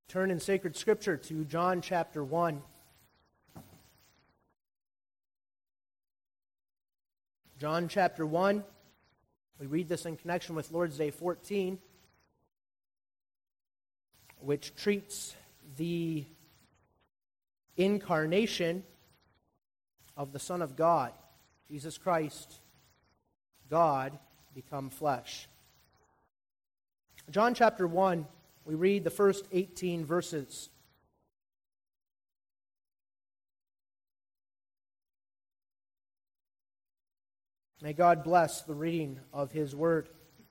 Turn in sacred scripture to John chapter 1. John chapter 1. We read this in connection with Lord's Day 14, which treats the incarnation of the Son of God, Jesus Christ, God become flesh. John chapter 1, we read the first 18 verses. May God bless the reading of His Word.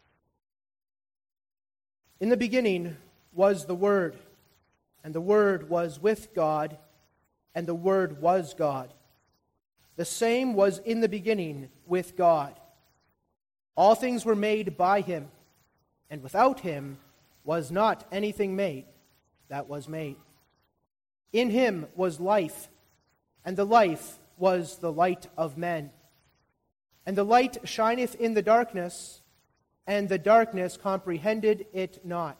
In the beginning was the Word, and the Word was with God, and the Word was God. The same was in the beginning with God. All things were made by Him, and without Him was not anything made that was made. In Him was life, and the life was the light of men. And the light shineth in the darkness, and the darkness comprehended it not.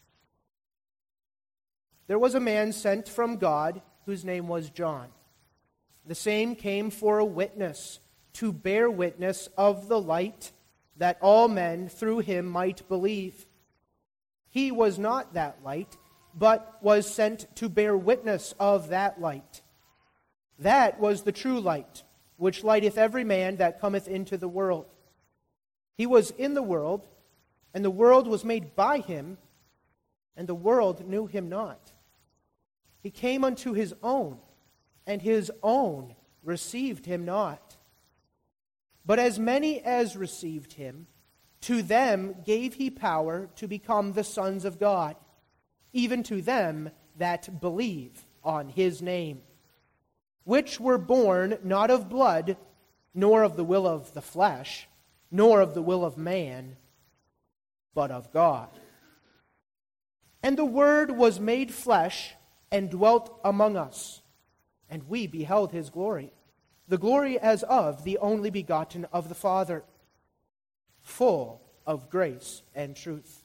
There was a man sent from God, whose name was John. The same came for a witness, to bear witness of the light, that all men through him might believe. He was not that light, but was sent to bear witness of that light. That was the true light, which lighteth every man that cometh into the world. He was in the world, and the world was made by him, and the world knew him not. He came unto his own, and his own received him not. But as many as received him, to them gave he power to become the sons of God, even to them that believe on his name, which were born not of blood, nor of the will of the flesh, nor of the will of man, but of God. And the Word was made flesh, and dwelt among us, and we beheld his glory, the glory as of the only begotten of the Father, full of grace and truth.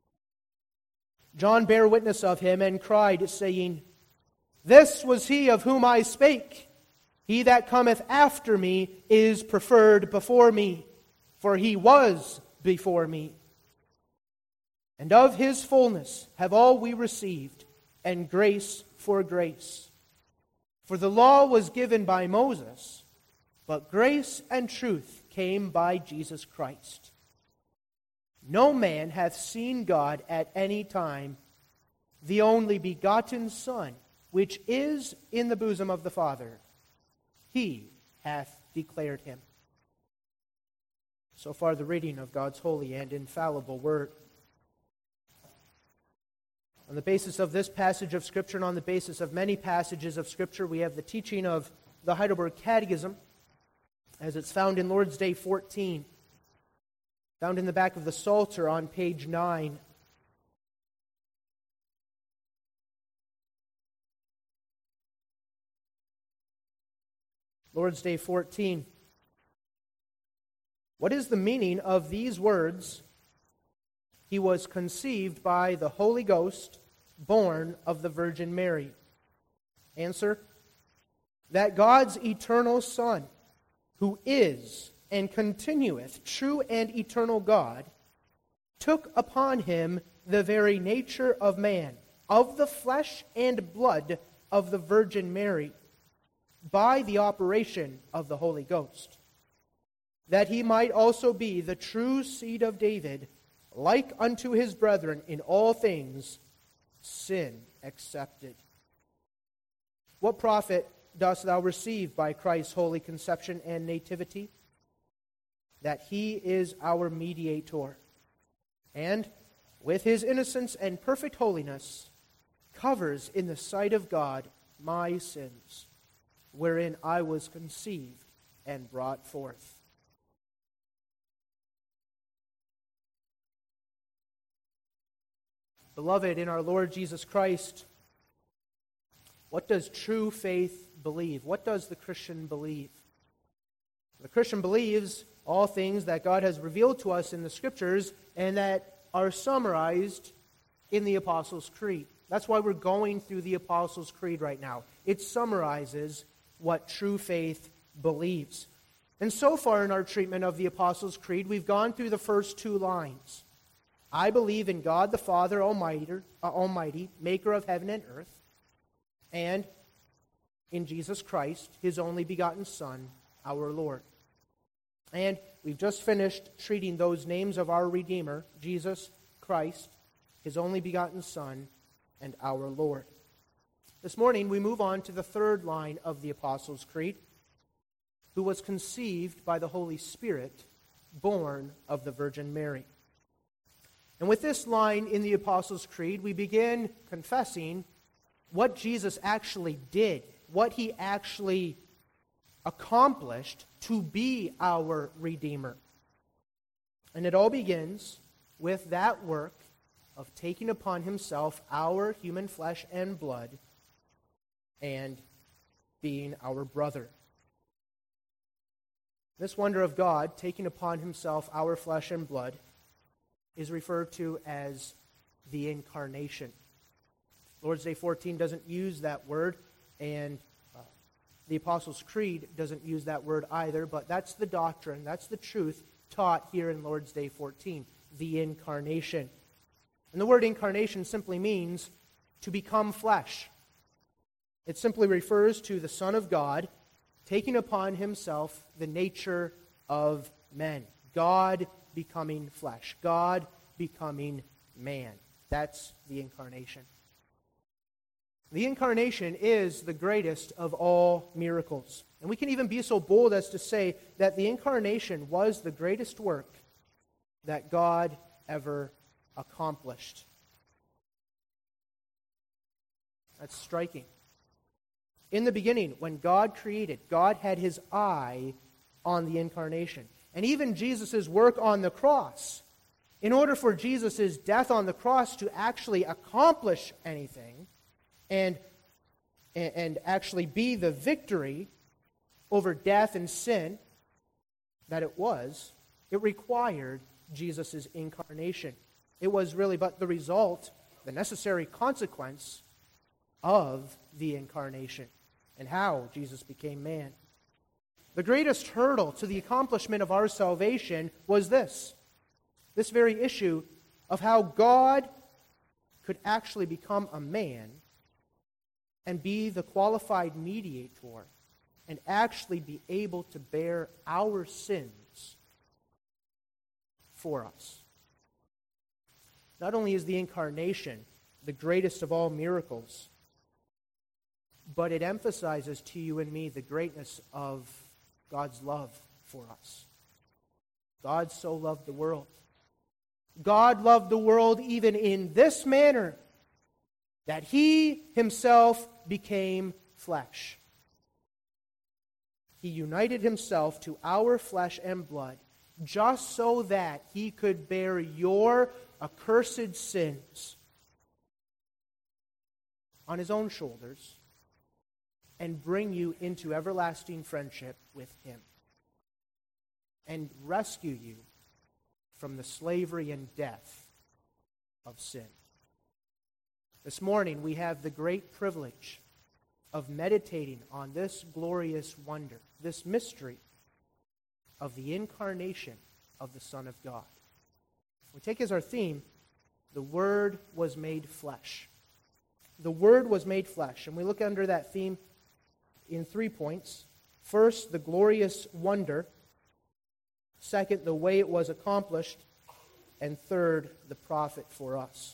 John bare witness of him, and cried, saying, This was he of whom I spake. He that cometh after me is preferred before me, for he was before me. And of his fullness have all we received, and grace for grace. For the law was given by Moses, but grace and truth came by Jesus Christ. No man hath seen God at any time. The only begotten Son, which is in the bosom of the Father, He hath declared him. So far the reading of God's holy and infallible Word. On the basis of this passage of Scripture and on the basis of many passages of Scripture, we have the teaching of the Heidelberg Catechism, as it's found in Lord's Day 14, found in the back of the Psalter on page 9. Lord's Day 14. What is the meaning of these words? He was conceived by the Holy Ghost, born of the Virgin Mary. Answer: that God's eternal Son, who is and continueth true and eternal God, took upon him the very nature of man, of the flesh and blood of the Virgin Mary, by the operation of the Holy Ghost, that he might also be the true seed of David, like unto his brethren in all things, sin excepted. What profit dost thou receive by Christ's holy conception and nativity? That he is our mediator, and with his innocence and perfect holiness covers in the sight of God my sins, wherein I was conceived and brought forth. Beloved in our Lord Jesus Christ, what does true faith believe? What does the Christian believe? The Christian believes all things that God has revealed to us in the Scriptures and that are summarized in the Apostles' Creed. That's why we're going through the Apostles' Creed right now. It summarizes what true faith believes. And so far in our treatment of the Apostles' Creed, we've gone through the first two lines. I believe in God the Father Almighty, maker of heaven and earth, and in Jesus Christ, his only begotten Son, our Lord. And we've just finished treating those names of our Redeemer, Jesus Christ, his only begotten Son, and our Lord. This morning we move on to the third line of the Apostles' Creed, who was conceived by the Holy Spirit, born of the Virgin Mary. And with this line in the Apostles' Creed, we begin confessing what Jesus actually did, what he actually accomplished to be our Redeemer. And it all begins with that work of taking upon himself our human flesh and blood and being our brother. This wonder of God, taking upon himself our flesh and blood, is referred to as the Incarnation. Lord's Day 14 doesn't use that word, and the Apostles' Creed doesn't use that word either, but that's the doctrine, that's the truth taught here in Lord's Day 14, the Incarnation. And the word incarnation simply means to become flesh. It simply refers to the Son of God taking upon himself the nature of men. God becoming flesh. God becoming man. That's the Incarnation. The Incarnation is the greatest of all miracles. And we can even be so bold as to say that the Incarnation was the greatest work that God ever accomplished. That's striking. In the beginning, when God created, God had his eye on the Incarnation. And even Jesus' work on the cross, in order for Jesus' death on the cross to actually accomplish anything and actually be the victory over death and sin that it was, it required Jesus' incarnation. It was really but the result, the necessary consequence of the incarnation and how Jesus became man. The greatest hurdle to the accomplishment of our salvation was this very issue of how God could actually become a man and be the qualified mediator and actually be able to bear our sins for us. Not only is the incarnation the greatest of all miracles, but it emphasizes to you and me the greatness of God's love for us. God so loved the world. God loved the world even in this manner, that he himself became flesh. He united himself to our flesh and blood just so that he could bear your accursed sins on his own shoulders and bring you into everlasting friendship with him and rescue you from the slavery and death of sin. This morning we have the great privilege of meditating on this glorious wonder, this mystery of the incarnation of the Son of God. We take as our theme, the Word was made flesh. The Word was made flesh. And we look under that theme in 3 points. First, the glorious wonder. Second, the way it was accomplished. And third, the profit for us.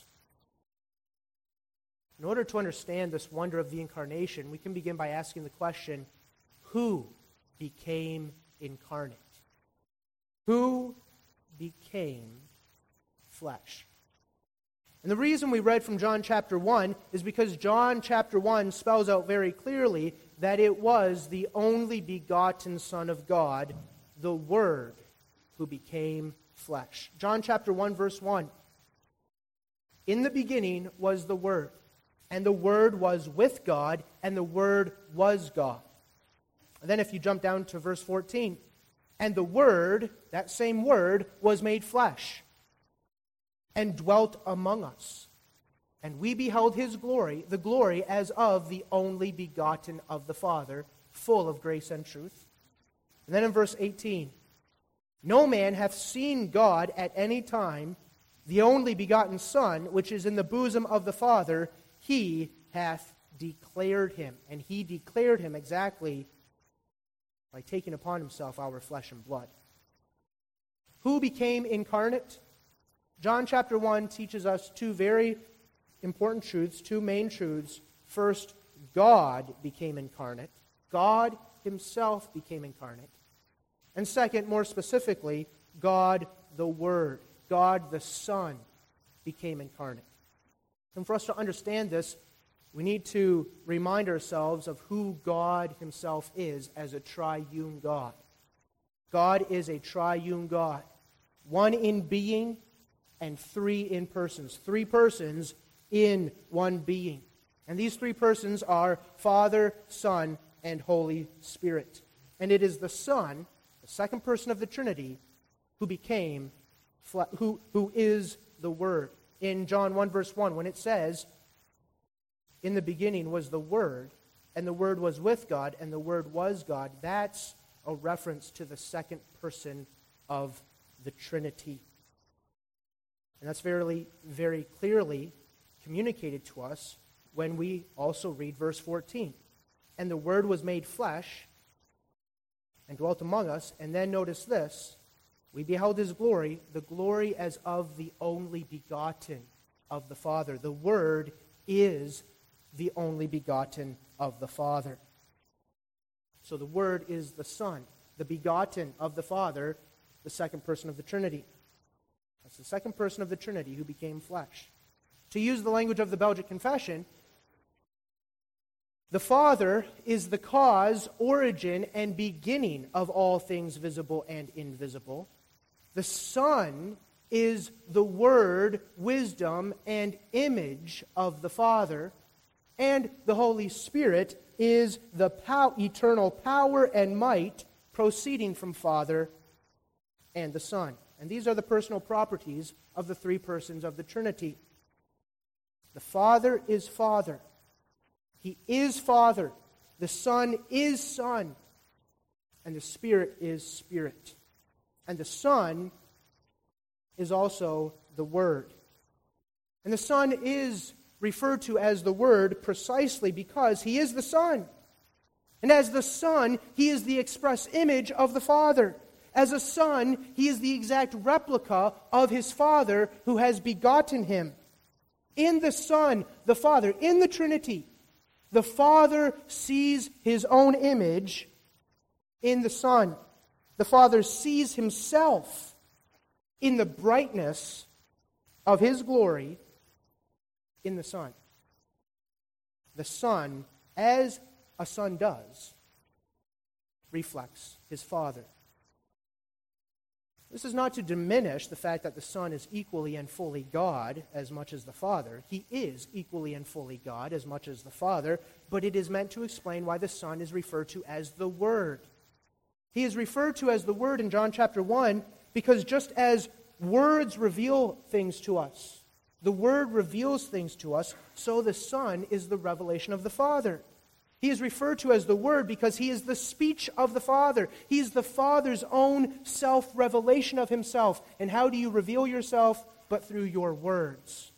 In order to understand this wonder of the incarnation, we can begin by asking the question, who became incarnate? Who became flesh? And the reason we read from John chapter 1 is because John chapter 1 spells out very clearly that it was the only begotten Son of God, the Word, who became flesh. John chapter 1 verse 1. In the beginning was the Word, and the Word was with God, and the Word was God. And then if you jump down to verse 14, and the Word, that same Word, was made flesh and dwelt among us. And we beheld his glory, the glory as of the only begotten of the Father, full of grace and truth. And then in verse 18, no man hath seen God at any time, the only begotten Son, which is in the bosom of the Father, he hath declared him. And he declared him exactly by taking upon himself our flesh and blood. Who became incarnate? John chapter 1 teaches us two very important truths, two main truths. First, God became incarnate. God himself became incarnate. And second, more specifically, God the Word, God the Son became incarnate. And for us to understand this, we need to remind ourselves of who God himself is as a triune God. God is a triune God, one in being and three in persons. Three persons in one being. And these three persons are Father, Son, and Holy Spirit. And it is the Son, the second person of the Trinity, who is the Word. In John 1 verse 1, when it says, in the beginning was the Word, and the Word was with God, and the Word was God, that's a reference to the second person of the Trinity. And that's very, very clearly communicated to us when we also read verse 14. And the Word was made flesh and dwelt among us. And then notice this, we beheld his glory, the glory as of the only begotten of the Father. The Word is the only begotten of the Father. So the Word is the Son, the begotten of the Father, the second person of the Trinity. That's the second person of the Trinity who became flesh. To use the language of the Belgic Confession, the Father is the cause, origin, and beginning of all things visible and invisible. The Son is the Word, wisdom, and image of the Father. And the Holy Spirit is the eternal power and might proceeding from Father and the Son. And these are the personal properties of the three persons of the Trinity. The Father is Father. He is Father. The Son is Son. And the Spirit is Spirit. And the Son is also the Word. And the Son is referred to as the Word precisely because he is the Son. And as the Son, he is the express image of the Father. As a Son, he is the exact replica of his Father who has begotten him. In the Son, the Father, in the Trinity, the Father sees his own image in the Son. The Father sees himself in the brightness of his glory in the Son. The Son, as a son does, reflects his Father. This is not to diminish the fact that the Son is equally and fully God as much as the Father. He is equally and fully God as much as the Father, but it is meant to explain why the Son is referred to as the Word. He is referred to as the Word in John chapter 1 because just as words reveal things to us, the Word reveals things to us, so the Son is the revelation of the Father. He is referred to as the Word because he is the speech of the Father. He is the Father's own self-revelation of himself. And how do you reveal yourself? But through your words.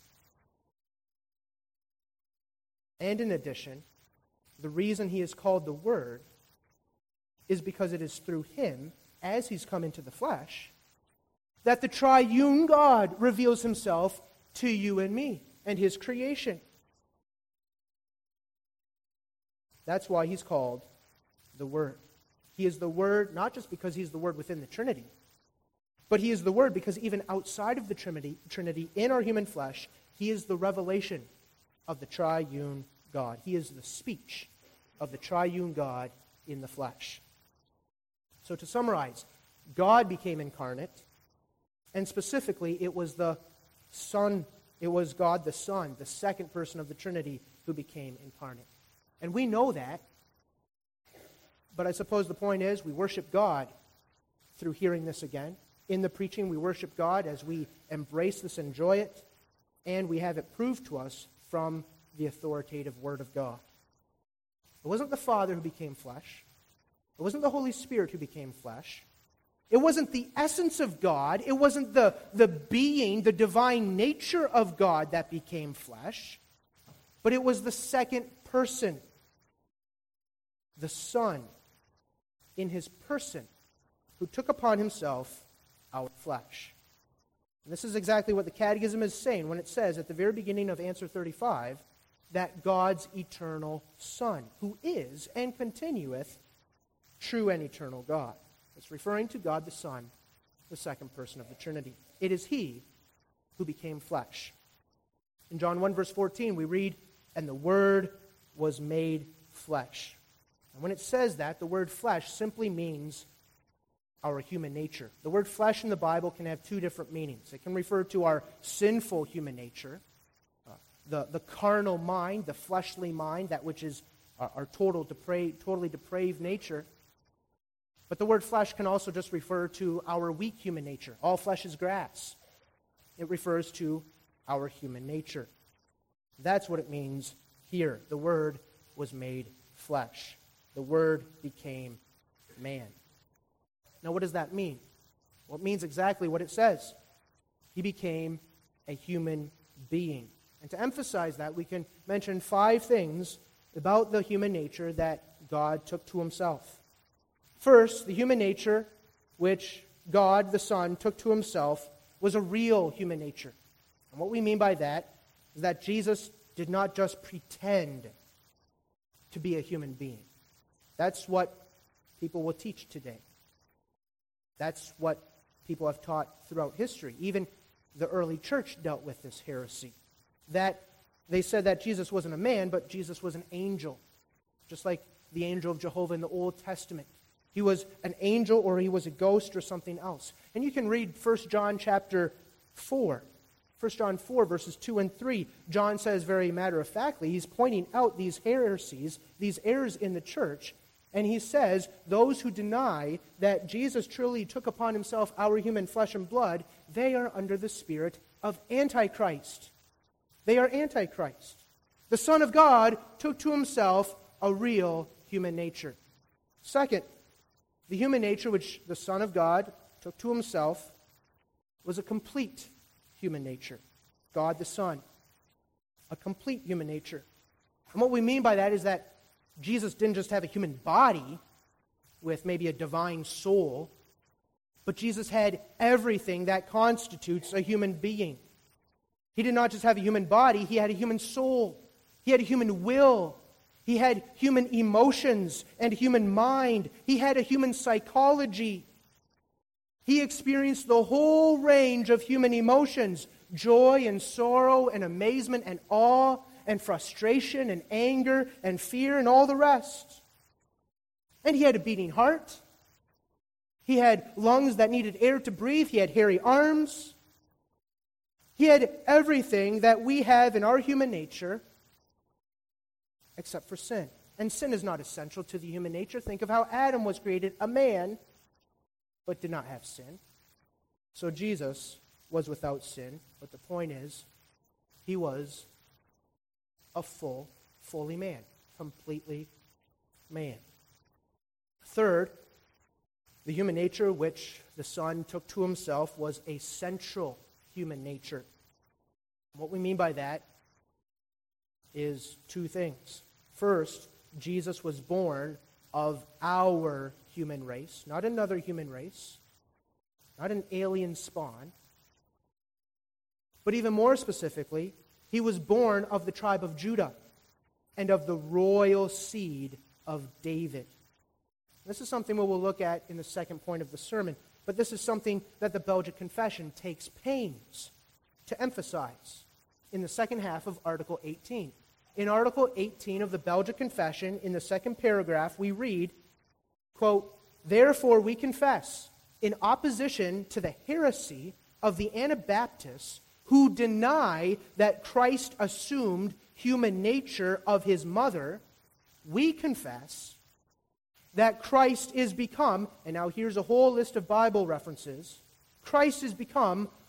And in addition, the reason he is called the Word is because it is through him, as he's come into the flesh, that the triune God reveals himself to you and me and his creation. That's why he's called the Word. He is the Word not just because he's the Word within the Trinity, but he is the Word because even outside of the Trinity, in our human flesh, he is the revelation of the triune God. He is the speech of the triune God in the flesh. So to summarize, God became incarnate, and specifically it was the Son, it was God the Son, the second person of the Trinity, who became incarnate. And we know that, but I suppose the point is we worship God through hearing this again. In the preaching, we worship God as we embrace this, enjoy it. and we have it proved to us from the authoritative Word of God. It wasn't the Father who became flesh. It wasn't the Holy Spirit who became flesh. It wasn't the essence of God. It wasn't the being, the divine nature of God that became flesh. But it was the second person, the Son, in his person, who took upon himself our flesh. And this is exactly what the Catechism is saying when it says at the very beginning of answer 35 that God's eternal Son, who is and continueth true and eternal God. It's referring to God the Son, the second person of the Trinity. It is he who became flesh. In John 1 verse 14 we read, "And the Word was made flesh." And when it says that, the word flesh simply means our human nature. The word flesh in the Bible can have two different meanings. It can refer to our sinful human nature, the carnal mind, the fleshly mind, that which is our totally depraved nature. But the word flesh can also just refer to our weak human nature. All flesh is grass. It refers to our human nature. That's what it means here. The Word was made flesh. The Word became man. Now, what does that mean? Well, it means exactly what it says. He became a human being. And to emphasize that, we can mention 5 things about the human nature that God took to himself. First, the human nature which God, the Son, took to himself was a real human nature. And what we mean by that is that Jesus did not just pretend to be a human being. That's what people will teach today. That's what people have taught throughout history. Even the early church dealt with this heresy. That they said that Jesus wasn't a man, but Jesus was an angel. Just like the angel of Jehovah in the Old Testament. He was an angel or he was a ghost or something else. And you can read 1 John chapter 4. 1 John 4 verses 2 and 3. John says very matter-of-factly, he's pointing out these heresies, these errors in the church. And he says, those who deny that Jesus truly took upon himself our human flesh and blood, they are under the spirit of Antichrist. They are Antichrist. The Son of God took to himself a real human nature. Second, the human nature which the Son of God took to himself was a complete human nature. God the Son. A complete human nature. And what we mean by that is that Jesus didn't just have a human body with maybe a divine soul, but Jesus had everything that constitutes a human being. He did not just have a human body, he had a human soul. He had a human will. He had human emotions and human mind. He had a human psychology. He experienced the whole range of human emotions, joy and sorrow and amazement and awe and frustration and anger and fear and all the rest. And he had a beating heart. He had lungs that needed air to breathe. He had hairy arms. He had everything that we have in our human nature except for sin. And sin is not essential to the human nature. Think of how Adam was created, a man, but did not have sin. So Jesus was without sin, but the point is, he was a fully man, completely man. Third, the human nature which the Son took to himself was a central human nature. What we mean by that is 2 things. First, Jesus was born of our human race, not another human race, not an alien spawn. But even more specifically, he was born of the tribe of Judah and of the royal seed of David. This is something we will look at in the second point of the sermon, but this is something that the Belgic Confession takes pains to emphasize in the second half of Article 18. In Article 18 of the Belgic Confession, in the second paragraph, we read, quote, "Therefore we confess, in opposition to the heresy of the Anabaptists who deny that Christ assumed human nature of his mother, we confess that Christ is become," and now here's a whole list of Bible references, "Christ is become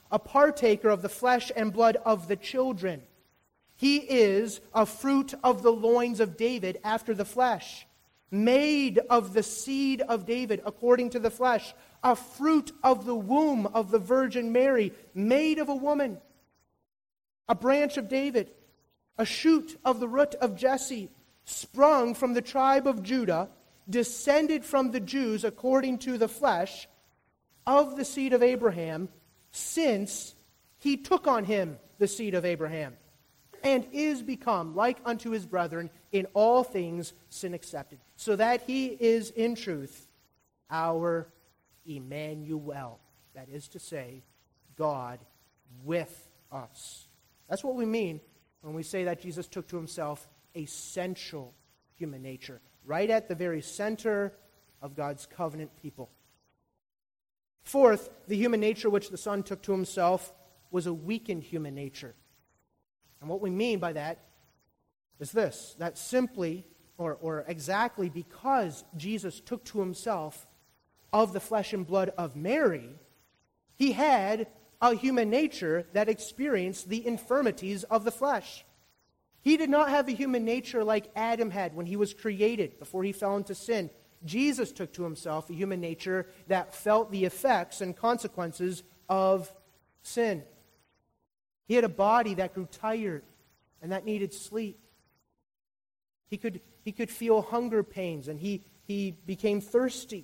a partaker of the flesh and blood of the children. He is a fruit of the loins of David after the flesh, made of the seed of David according to the flesh, a fruit of the womb of the Virgin Mary, made of a woman, a branch of David, a shoot of the root of Jesse, sprung from the tribe of Judah, descended from the Jews according to the flesh, of the seed of Abraham, since he took on him the seed of Abraham, and is become like unto his brethren in all things, sin accepted, so that he is in truth our Emmanuel, that is to say, God with us. That's what we mean when we say that Jesus took to himself essential human nature, right at the very center of God's covenant people. Fourth, the human nature which the Son took to himself was a weakened human nature. And what we mean by that is this, that simply, or exactly because Jesus took to himself of the flesh and blood of Mary, he had a human nature that experienced the infirmities of the flesh. He did not have a human nature like Adam had when he was created before he fell into sin. Jesus took to himself a human nature that felt the effects and consequences of sin. He had a body that grew tired and that needed sleep. He could feel hunger pains and he became thirsty.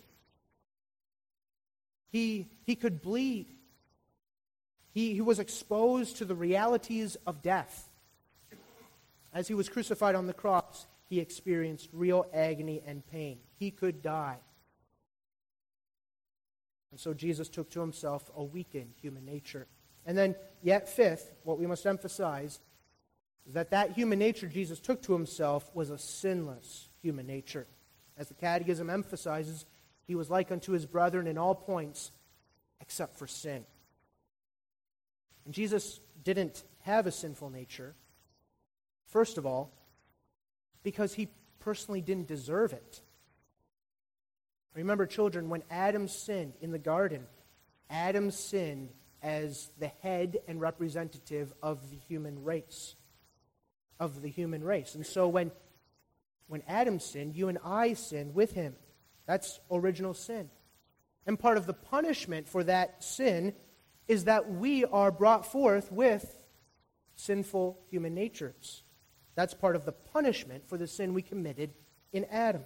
He could bleed. He was exposed to the realities of death. As he was crucified on the cross, he experienced real agony and pain. He could die. And so Jesus took to himself a weakened human nature. And then, yet fifth, what we must emphasize is that human nature Jesus took to himself was a sinless human nature. As the Catechism emphasizes, he was like unto his brethren in all points except for sin. And Jesus didn't have a sinful nature, first of all, because he personally didn't deserve it. Remember, children, when Adam sinned in the garden, Adam sinned as the head and representative of the human race. And so when Adam sinned, you and I sinned with him. That's original sin. And part of the punishment for that sin is that we are brought forth with sinful human natures. That's part of the punishment for the sin we committed in Adam.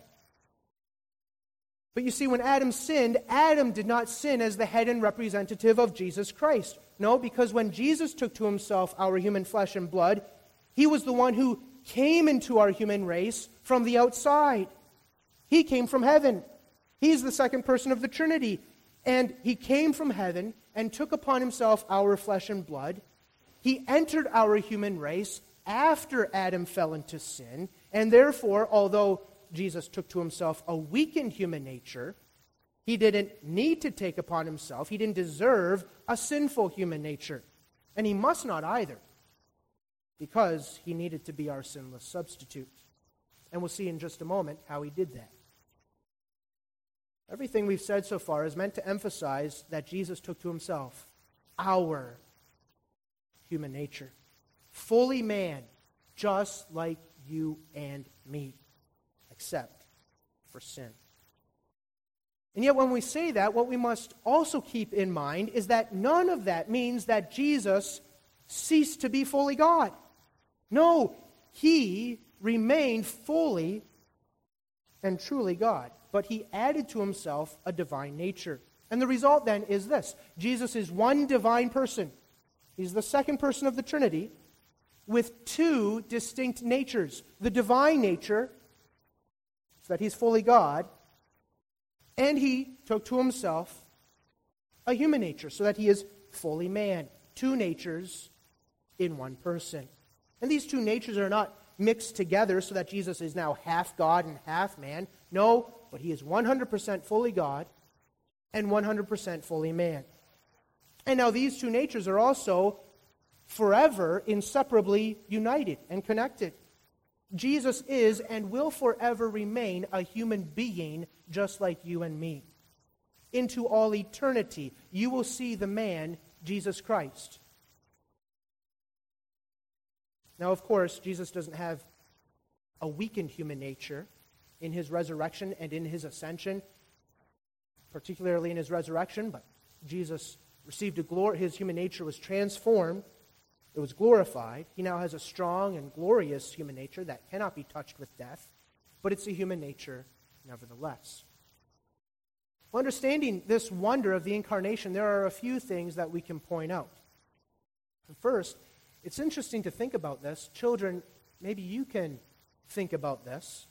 But you see, when Adam sinned, Adam did not sin as the head and representative of Jesus Christ. No, because when Jesus took to himself our human flesh and blood, he was the one who came into our human race from the outside. He came from heaven. He's the second person of the Trinity. And he came from heaven and took upon himself our flesh and blood. He entered our human race after Adam fell into sin, and therefore, although Jesus took to himself a weakened human nature, he didn't need to take upon himself, he didn't deserve a sinful human nature. And he must not either, because he needed to be our sinless substitute. And we'll see in just a moment how he did that. Everything we've said so far is meant to emphasize that Jesus took to himself our human nature. Fully man, just like you and me, except for sin. And yet when we say that, what we must also keep in mind is that none of that means that Jesus ceased to be fully God. No, he remained fully and truly God, but he added to himself a divine nature. And the result then is this: Jesus is one divine person. He's the second person of the Trinity with two distinct natures. The divine nature, so that he's fully God, and he took to himself a human nature, so that he is fully man. Two natures in one person. And these two natures are not mixed together so that Jesus is now half God and half man. No, but he is 100% fully God and 100% fully man. And now these two natures are also forever inseparably united and connected. Jesus is and will forever remain a human being just like you and me. Into all eternity, you will see the man Jesus Christ. Now, of course, Jesus doesn't have a weakened human nature in his resurrection and in his ascension, particularly in his resurrection, but Jesus received a glory. His human nature was transformed. It was glorified. He now has a strong and glorious human nature that cannot be touched with death, but it's a human nature nevertheless. Well, understanding this wonder of the incarnation, there are a few things that we can point out. First, it's interesting to think about this. Children, maybe you can think about this.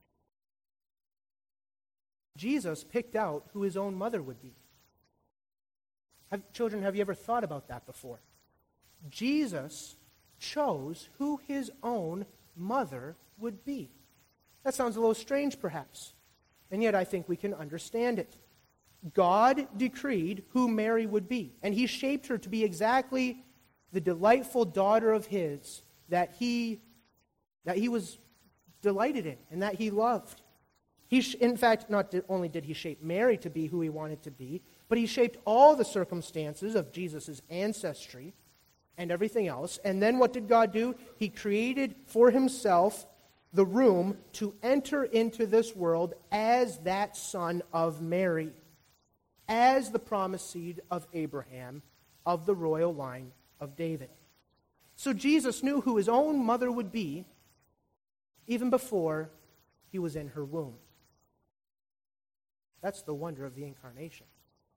Jesus picked out who his own mother would be. Children, have you ever thought about that before? Jesus chose who his own mother would be. That sounds a little strange, perhaps, and yet I think we can understand it. God decreed who Mary would be, and he shaped her to be exactly the delightful daughter of his that he was delighted in and that he loved. In fact, not only did he shape Mary to be who he wanted to be, but he shaped all the circumstances of Jesus' ancestry and everything else. And then what did God do? He created for himself the room to enter into this world as that son of Mary, as the promised seed of Abraham, of the royal line of David. So Jesus knew who his own mother would be even before he was in her womb. That's the wonder of the incarnation.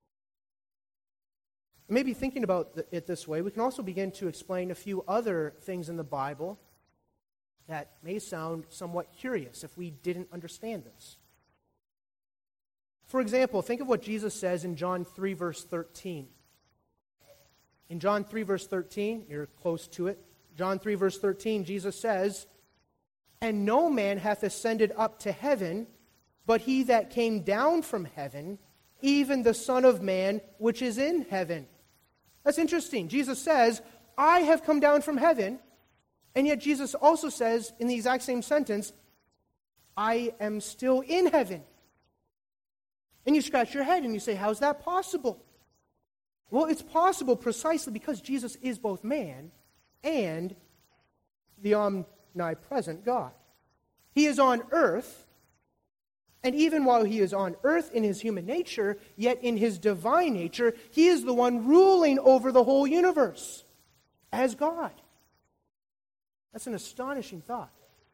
Maybe thinking about it this way, we can also begin to explain a few other things in the Bible that may sound somewhat curious if we didn't understand this. For example, think of what Jesus says in John 3, verse 13. In John 3, verse 13, you're close to it. John 3, verse 13, Jesus says, "And no man hath ascended up to heaven, but he that came down from heaven, even the Son of Man which is in heaven." That's interesting. Jesus says, "I have come down from heaven," and yet Jesus also says in the exact same sentence, "I am still in heaven." And you scratch your head and you say, how's that possible? Well, it's possible precisely because Jesus is both man and the omnipresent God. He is on earth, and even while he is on earth in his human nature, yet in his divine nature, he is the one ruling over the whole universe as God. That's an astonishing thought.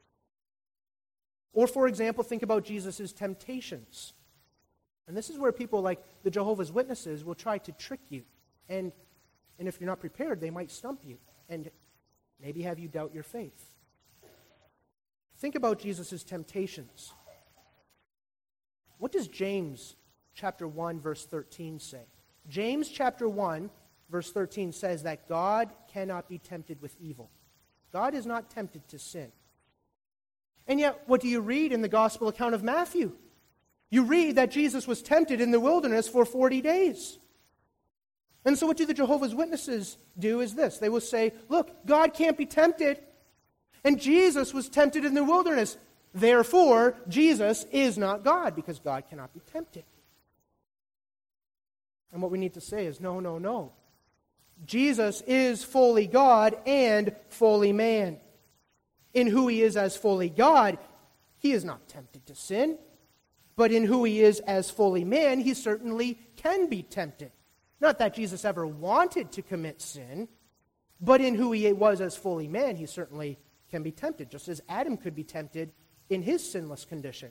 Or, for example, think about Jesus' temptations. And this is where people like the Jehovah's Witnesses will try to trick you. And if you're not prepared, they might stump you and maybe have you doubt your faith. Think about Jesus' temptations. What does James chapter 1, verse 13 say? James chapter 1, verse 13 says that God cannot be tempted with evil. God is not tempted to sin. And yet, what do you read in the gospel account of Matthew? You read that Jesus was tempted in the wilderness for 40 days. And so what do the Jehovah's Witnesses do is this. They will say, look, God can't be tempted. And Jesus was tempted in the wilderness. Therefore, Jesus is not God, because God cannot be tempted. And what we need to say is, no, no, no. Jesus is fully God and fully man. In who he is as fully God, he is not tempted to sin. But in who he is as fully man, he certainly can be tempted. Not that Jesus ever wanted to commit sin, but in who he was as fully man, he certainly can be tempted, just as Adam could be tempted in his sinless condition.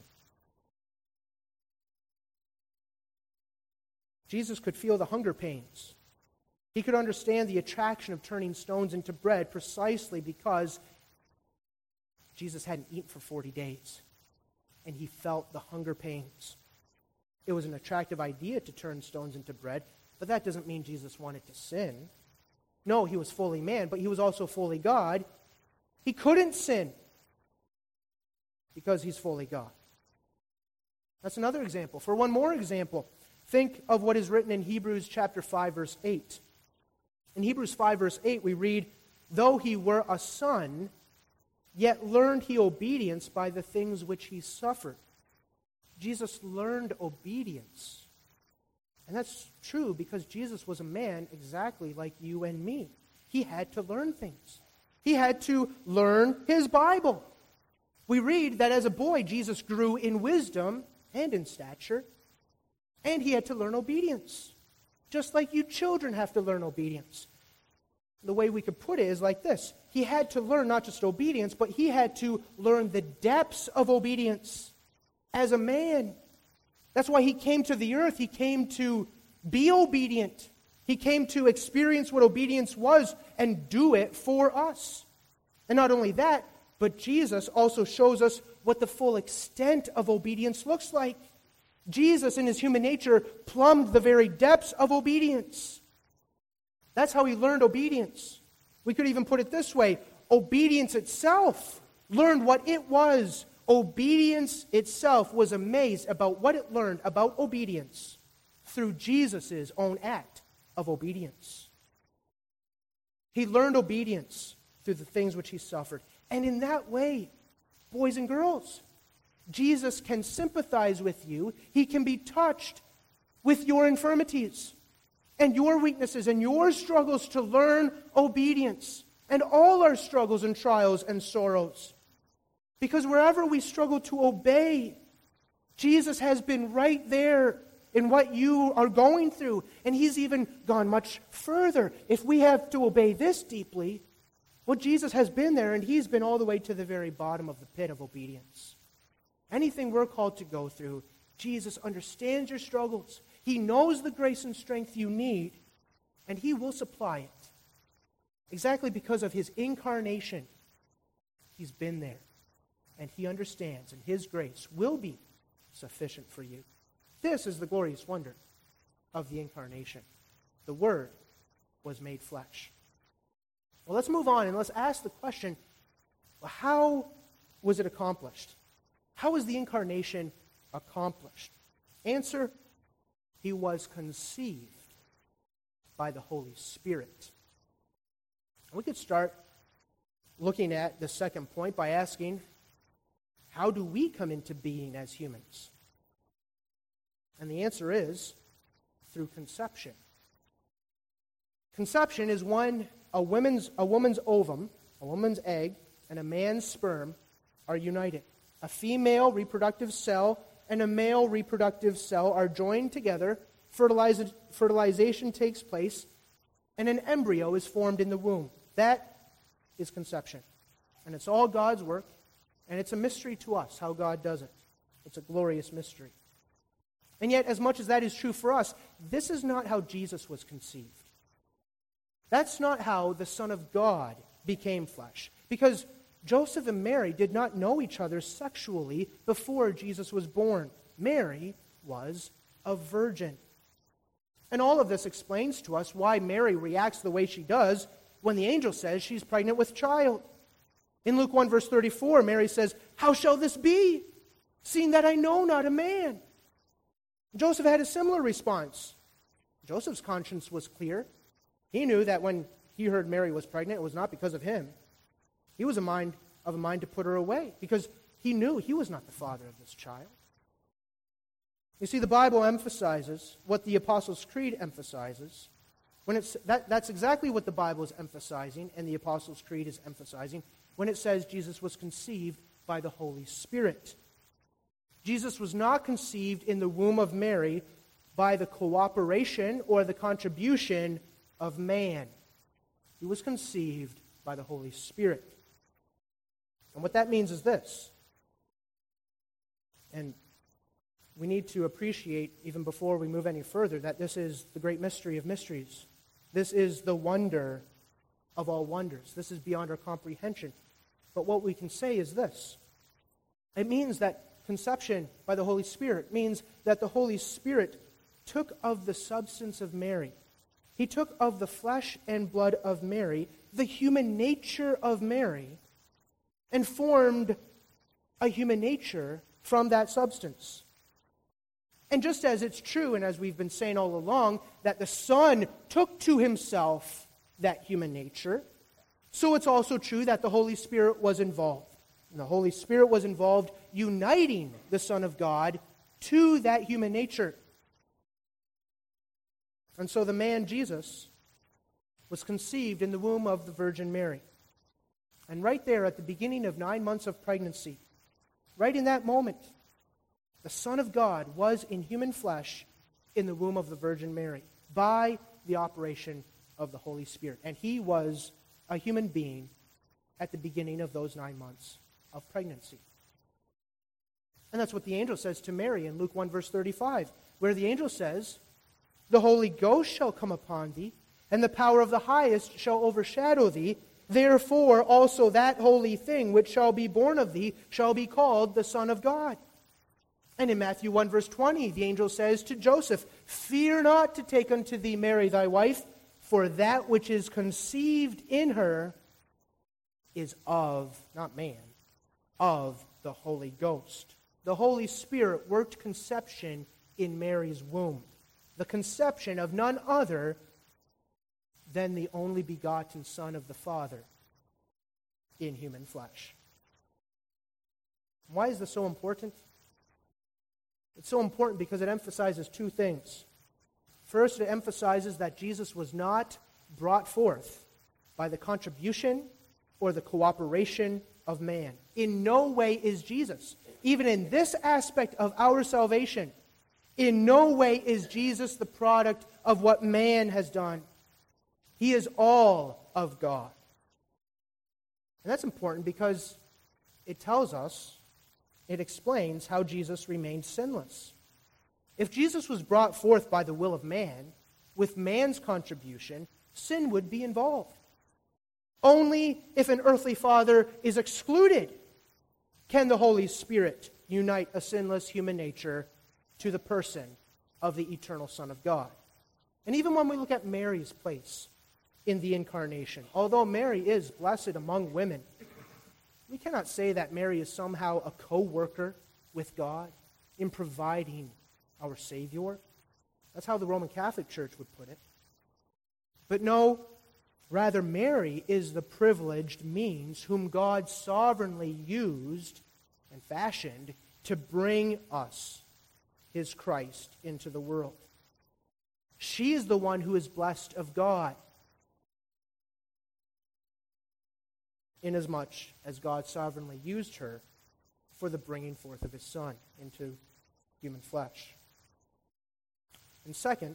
Jesus could feel the hunger pains. He could understand the attraction of turning stones into bread precisely because Jesus hadn't eaten for 40 days. And he felt the hunger pains. It was an attractive idea to turn stones into bread, but that doesn't mean Jesus wanted to sin. No, he was fully man, but he was also fully God. He couldn't sin because he's fully God. That's another example. For one more example, think of what is written in Hebrews chapter 5, verse 8. In Hebrews 5, verse 8, we read, "Though he were a son, yet learned he obedience by the things which he suffered." Jesus learned obedience. And that's true because Jesus was a man exactly like you and me. He had to learn things. He had to learn his Bible. We read that as a boy, Jesus grew in wisdom and in stature, and he had to learn obedience, just like you children have to learn obedience. The way we could put it is like this. He had to learn not just obedience, but he had to learn the depths of obedience as a man. That's why he came to the earth. He came to be obedient. He came to experience what obedience was and do it for us. And not only that, but Jesus also shows us what the full extent of obedience looks like. Jesus, in his human nature, plumbed the very depths of obedience. That's how he learned obedience. We could even put it this way. Obedience itself learned what it was. Obedience itself was amazed about what it learned about obedience through Jesus' own act of obedience. He learned obedience through the things which he suffered. And in that way, boys and girls, Jesus can sympathize with you. He can be touched with your infirmities and your weaknesses and your struggles to learn obedience and all our struggles and trials and sorrows. Because wherever we struggle to obey, Jesus has been right there in what you are going through. And he's even gone much further. If we have to obey this deeply, well, Jesus has been there, and he's been all the way to the very bottom of the pit of obedience. Anything we're called to go through, Jesus understands your struggles. He knows the grace and strength you need, and he will supply it. Exactly because of his incarnation, he's been there, and he understands, and his grace will be sufficient for you. This is the glorious wonder of the incarnation. The Word was made flesh. Well, let's move on and let's ask the question, well, how was it accomplished? How was the incarnation accomplished? Answer, he was conceived by the Holy Spirit. We could start looking at the second point by asking, how do we come into being as humans? And the answer is through conception. Conception is when a woman's ovum, a woman's egg, and a man's sperm are united. A female reproductive cell and a male reproductive cell are joined together, fertilization takes place, and an embryo is formed in the womb. That is conception. And it's all God's work, and it's a mystery to us how God does it. It's a glorious mystery. And yet, as much as that is true for us, this is not how Jesus was conceived. That's not how the Son of God became flesh. Because Joseph and Mary did not know each other sexually before Jesus was born. Mary was a virgin. And all of this explains to us why Mary reacts the way she does when the angel says she's pregnant with child. In Luke 1 verse 34, Mary says, "How shall this be, seeing that I know not a man?" Joseph had a similar response. Joseph's conscience was clear. He knew that when he heard Mary was pregnant, it was not because of him. He was of a mind to put her away because he knew he was not the father of this child. You see, the Bible emphasizes what the Apostles' Creed emphasizes. That's exactly what the Bible is emphasizing and the Apostles' Creed is emphasizing when it says Jesus was conceived by the Holy Spirit. Jesus was not conceived in the womb of Mary by the cooperation or the contribution of man. He was conceived by the Holy Spirit. And what that means is this. And we need to appreciate, even before we move any further, that this is the great mystery of mysteries. This is the wonder of all wonders. This is beyond our comprehension. But what we can say is this. It means that conception by the Holy Spirit means that the Holy Spirit took of the substance of Mary. He took of the flesh and blood of Mary, the human nature of Mary, and formed a human nature from that substance. And just as it's true, and as we've been saying all along, that the Son took to himself that human nature, so it's also true that the Holy Spirit was involved. And the Holy Spirit was involved uniting the Son of God to that human nature. And so the man Jesus was conceived in the womb of the Virgin Mary. And right there at the beginning of 9 months of pregnancy, right in that moment, the Son of God was in human flesh in the womb of the Virgin Mary by the operation of the Holy Spirit. And he was a human being at the beginning of those 9 months of pregnancy. And that's what the angel says to Mary in Luke 1 verse 35, where the angel says, "The Holy Ghost shall come upon thee, and the power of the highest shall overshadow thee. Therefore also that holy thing which shall be born of thee shall be called the Son of God." And in Matthew 1 verse 20, the angel says to Joseph, "Fear not to take unto thee Mary thy wife, for that which is conceived in her is of," not man, "of the Holy Ghost." The Holy Spirit worked conception in Mary's womb. The conception of none other than the only begotten Son of the Father in human flesh. Why is this so important? It's so important because it emphasizes two things. First, it emphasizes that Jesus was not brought forth by the contribution or the cooperation of man. In no way is Jesus, even in this aspect of our salvation, in no way is Jesus the product of what man has done. He is all of God. And that's important because it tells us, it explains how Jesus remained sinless. If Jesus was brought forth by the will of man, with man's contribution, sin would be involved. Only if an earthly father is excluded can the Holy Spirit unite a sinless human nature to the person of the eternal Son of God. And even when we look at Mary's place in the incarnation, although Mary is blessed among women, we cannot say that Mary is somehow a co-worker with God in providing our Savior. That's how the Roman Catholic Church would put it. But no, rather Mary is the privileged means whom God sovereignly used and fashioned to bring us, His Christ, into the world. She is the one who is blessed of God, inasmuch as God sovereignly used her for the bringing forth of His Son into human flesh. And second,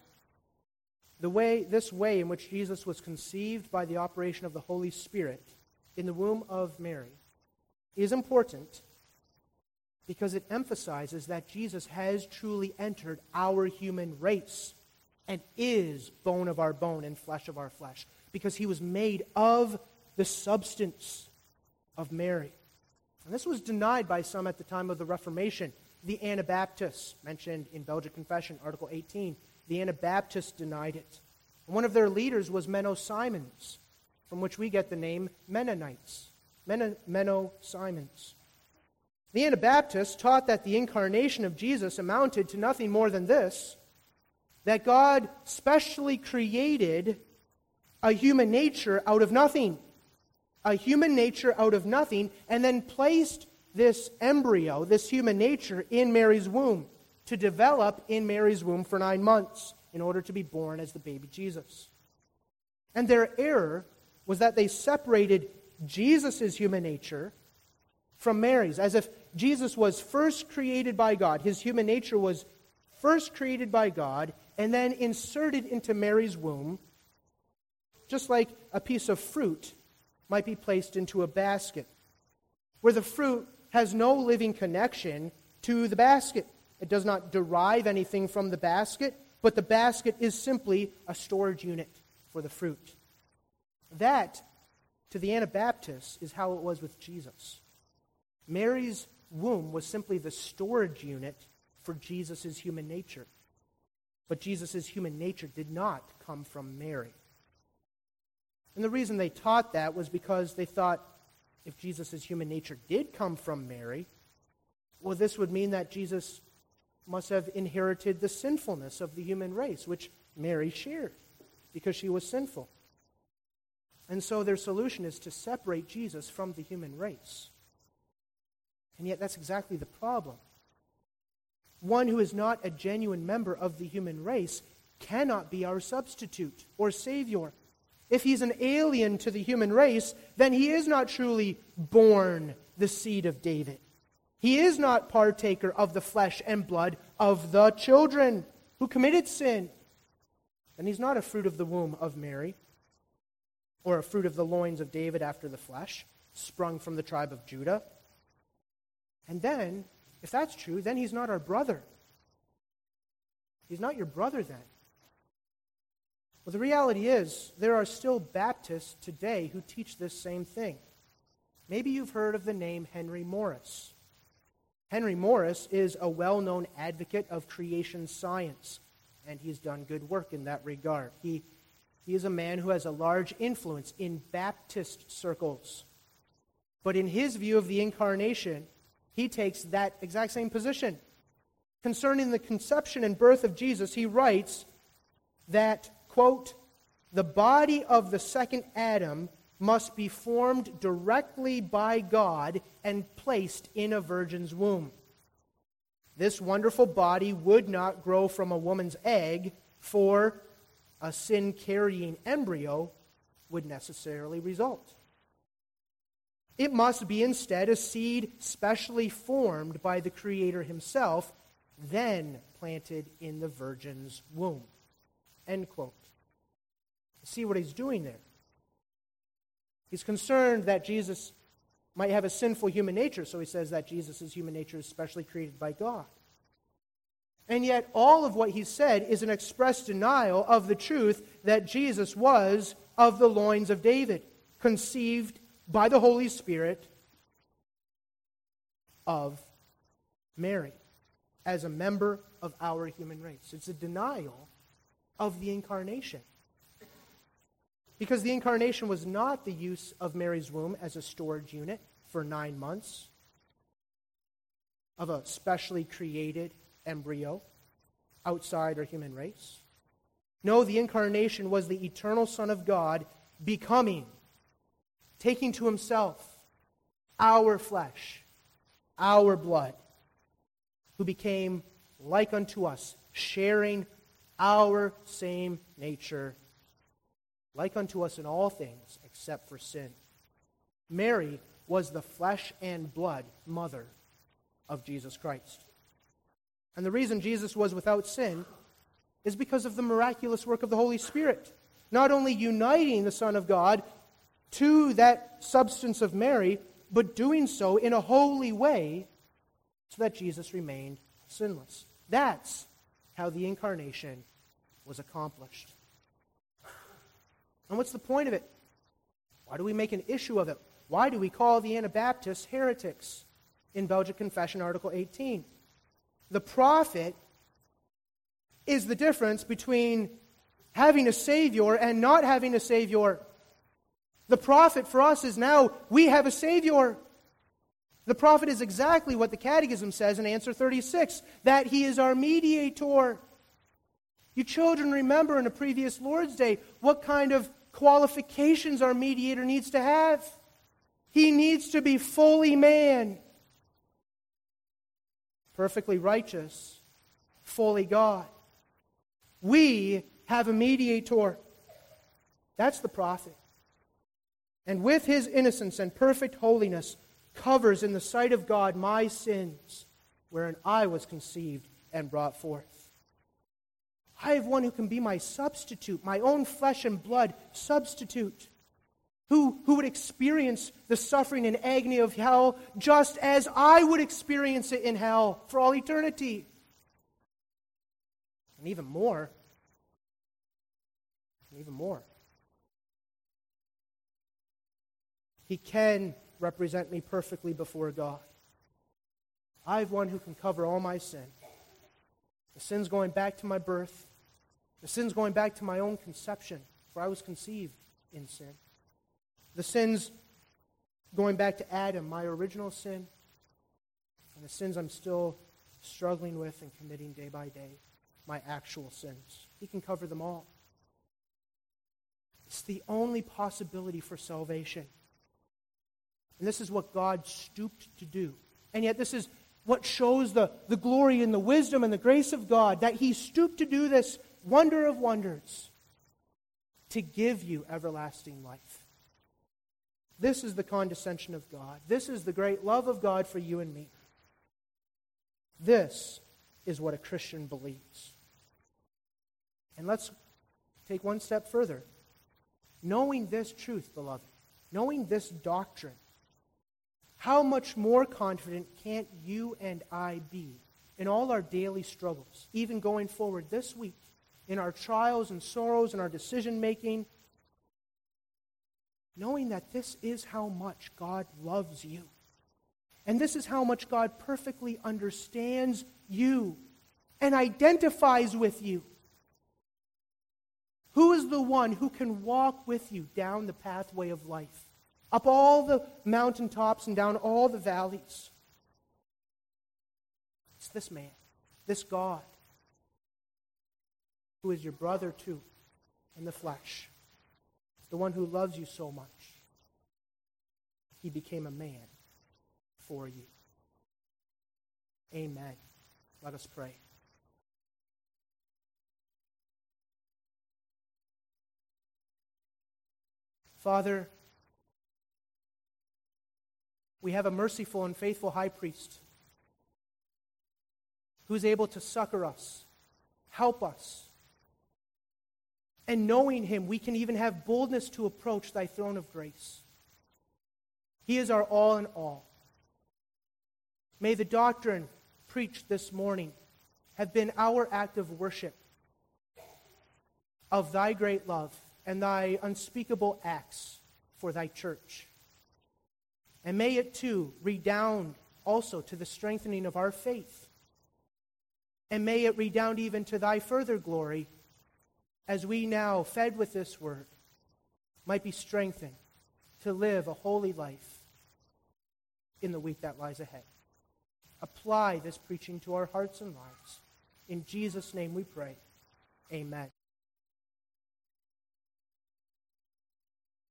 this way in which Jesus was conceived by the operation of the Holy Spirit in the womb of Mary is important because it emphasizes that Jesus has truly entered our human race and is bone of our bone and flesh of our flesh, because He was made of the substance of Mary. And this was denied by some at the time of the Reformation. The Anabaptists, mentioned in Belgic Confession, Article 18, the Anabaptists denied it. And one of their leaders was Menno Simons, from which we get the name Mennonites. Menno Simons. The Anabaptists taught that the incarnation of Jesus amounted to nothing more than this, that God specially created a human nature out of nothing. A human nature out of nothing, and then placed this embryo, this human nature, in Mary's womb to develop in Mary's womb for 9 months in order to be born as the baby Jesus. And their error was that they separated Jesus' human nature from Mary's, as if Jesus was first created by God. His human nature was first created by God and then inserted into Mary's womb, just like a piece of fruit might be placed into a basket, where the fruit has no living connection to the basket. It does not derive anything from the basket, but the basket is simply a storage unit for the fruit. That, to the Anabaptists, is how it was with Jesus. Mary's womb was simply the storage unit for Jesus' human nature. But Jesus' human nature did not come from Mary. And the reason they taught that was because they thought if Jesus' human nature did come from Mary, well, this would mean that Jesus must have inherited the sinfulness of the human race, which Mary shared because she was sinful. And so their solution is to separate Jesus from the human race. And yet that's exactly the problem. One who is not a genuine member of the human race cannot be our substitute or Savior. If he's an alien to the human race, then he is not truly born the seed of David. He is not partaker of the flesh and blood of the children who committed sin. And he's not a fruit of the womb of Mary, or a fruit of the loins of David after the flesh, sprung from the tribe of Judah. And then, if that's true, then he's not our brother. He's not your brother then. Well, the reality is, there are still Baptists today who teach this same thing. Maybe you've heard of the name Henry Morris. Henry Morris is a well-known advocate of creation science, and he's done good work in that regard. He is a man who has a large influence in Baptist circles. But in his view of the incarnation, he takes that exact same position. Concerning the conception and birth of Jesus, he writes that, quote, "The body of the second Adam must be formed directly by God and placed in a virgin's womb. This wonderful body would not grow from a woman's egg, for a sin-carrying embryo would necessarily result. It must be instead a seed specially formed by the Creator himself, then planted in the virgin's womb." End quote. See what he's doing there? He's concerned that Jesus might have a sinful human nature, so he says that Jesus' human nature is specially created by God. And yet all of what he said is an express denial of the truth that Jesus was of the loins of David, conceived by the Holy Spirit of Mary, as a member of our human race. It's a denial of the incarnation. Because the incarnation was not the use of Mary's womb as a storage unit for 9 months of a specially created embryo outside our human race. No, the incarnation was the eternal Son of God becoming, taking to himself our flesh, our blood, who became like unto us, sharing our same nature, like unto us in all things except for sin. Mary was the flesh and blood mother of Jesus Christ. And the reason Jesus was without sin is because of the miraculous work of the Holy Spirit, not only uniting the Son of God to that substance of Mary, but doing so in a holy way so that Jesus remained sinless. That's how the incarnation was accomplished. And what's the point of it? Why do we make an issue of it? Why do we call the Anabaptists heretics in Belgic Confession, Article 18? The prophet is the difference between having a Savior and not having a Savior. The prophet for us is now, we have a Savior. The prophet is exactly what the Catechism says in answer 36, that he is our mediator. You children remember in a previous Lord's Day what kind of qualifications our mediator needs to have. He needs to be fully man, perfectly righteous, fully God. We have a mediator. That's the prophet. And with his innocence and perfect holiness covers in the sight of God my sins, wherein I was conceived and brought forth. I have one who can be my substitute, my own flesh and blood substitute, who would experience the suffering and agony of hell just as I would experience it in hell for all eternity. And even more. He can represent me perfectly before God. I have one who can cover all my sin. The sins going back to my birth, the sins going back to my own conception, for I was conceived in sin. The sins going back to Adam, my original sin, and the sins I'm still struggling with and committing day by day, my actual sins. He can cover them all. It's the only possibility for salvation. And this is what God stooped to do. And yet this is what shows the glory and the wisdom and the grace of God, that he stooped to do this wonder of wonders, to give you everlasting life. This is the condescension of God. This is the great love of God for you and me. This is what a Christian believes. And let's take one step further. Knowing this truth, beloved, knowing this doctrine, how much more confident can't you and I be in all our daily struggles, even going forward this week, in our trials and sorrows and our decision-making, knowing that this is how much God loves you. And this is how much God perfectly understands you and identifies with you. Who is the one who can walk with you down the pathway of life, up all the mountaintops and down all the valleys? It's this man, this God, who is your brother too, in the flesh, the one who loves you so much. He became a man for you. Amen. Let us pray. Father, we have a merciful and faithful high priest who is able to succor us, help us. And knowing him, we can even have boldness to approach thy throne of grace. He is our all in all. May the doctrine preached this morning have been our act of worship of thy great love and thy unspeakable acts for thy church. And may it too redound also to the strengthening of our faith. And may it redound even to thy further glory, as we now, fed with this word, might be strengthened to live a holy life in the week that lies ahead. Apply this preaching to our hearts and lives. In Jesus' name we pray. Amen.